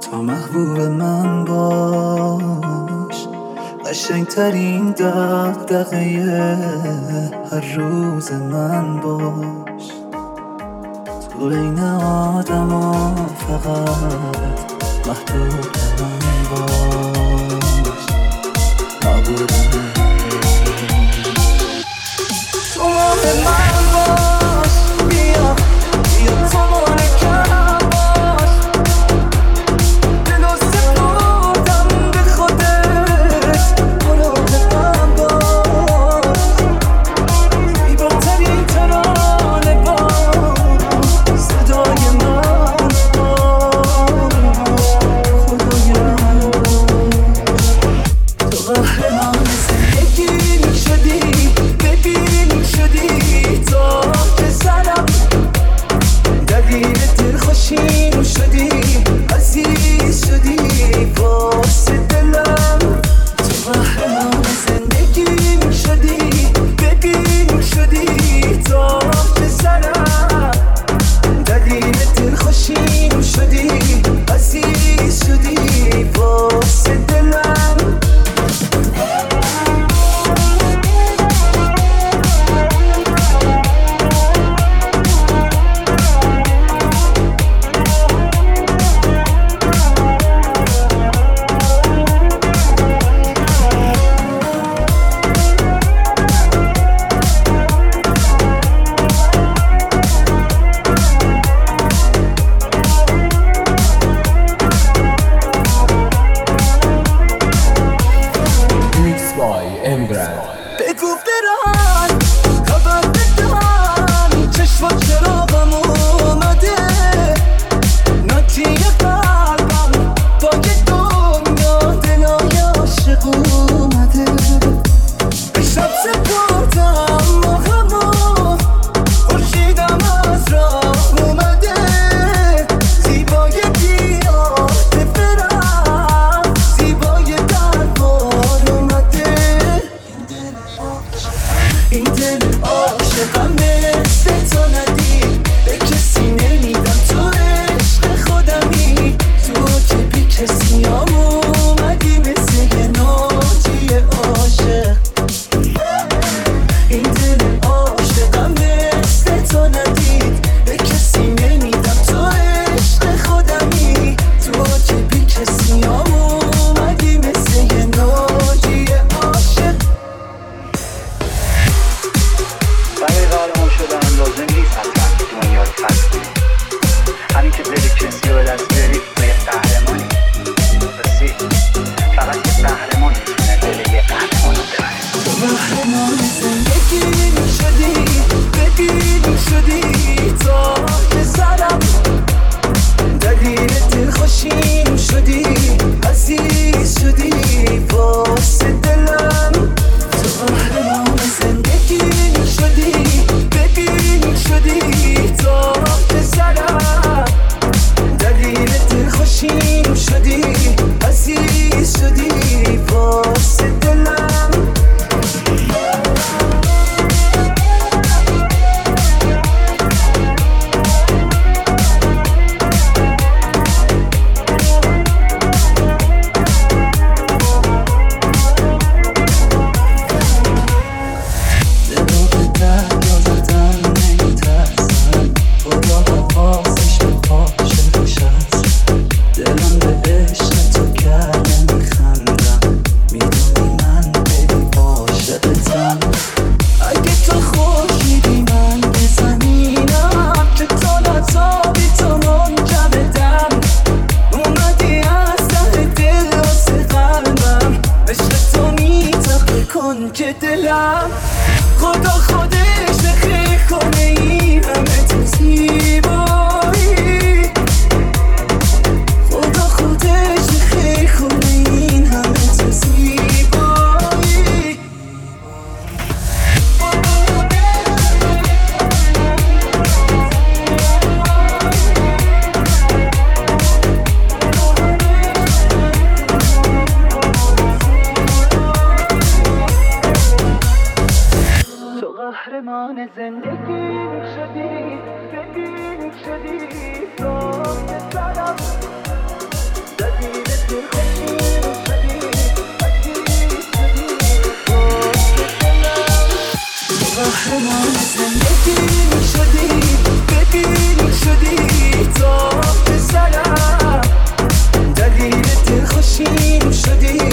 تا محبوب من باش، قشنگترین دغدغه هر روز من باش. تو بین آدما فقط محبوب من باش، محبوب من. تو ماه من باش، بیا بیا تمام کم باش. دلو سپردم به خودت، گناه من باش. زیباترین ترانه باش، صدای من باش، خدای من باش. تو قهرمان زندگیم شدی، ببین شدی تا سرم، دلیل دلخوشیم شدی، عزیز شدی واسه دلم. تو قهرمان زندگیم شدی، ببین شدی تا سرم، دلیل دلخوشیم شدی، عزیز شدی واسه دلم. بگو بران خبر بدن، چشم چراغم اومده، ناتی قلبم باگ دنیا، دلای عاشق اومده. به شب سپردم ماهمو، خورشیدم از راه اومده، زیبای بیاده برم، زیبای دربار اومده. این دل عاشقم مثل تو ندید، به کسی نمیدم، تو عشق خودمی، تو که بی کسی هم اومدی مثل یه ناجی عاشق. این دل عاشقم مثل تو ندید، به کسی نمیدم، تو عشق خودمی، تو که بی کسی هم اومدی مثل یه ناجی عاشق. برای قهرمان شدن لازم نیست حتما دنیا رو فتح کنی. همین که دل کسی رو به دست بیاری تو یه قهرمانی. راستی فقط یه قهرمان میتونه دل یه قهرمان رو ببره. تو قهرمان زندگیم شدی، ببین شدی تا سرم، دلیل دلخوشیم شدی، عزیز شدی واسه دلم. تو قهرمان زندگیم شدی، ببین شدی تا سرم، دلیل دلخوشیم شدی، عزیز شدی واسه دلم. که دلم خدا خودش نخیر کنه این همه تو زیبایی، خدا خودش نخیر کنه این همه تو زیبایی. قهرمان زندگی شدی، ببین شدی تو سرم، شدیم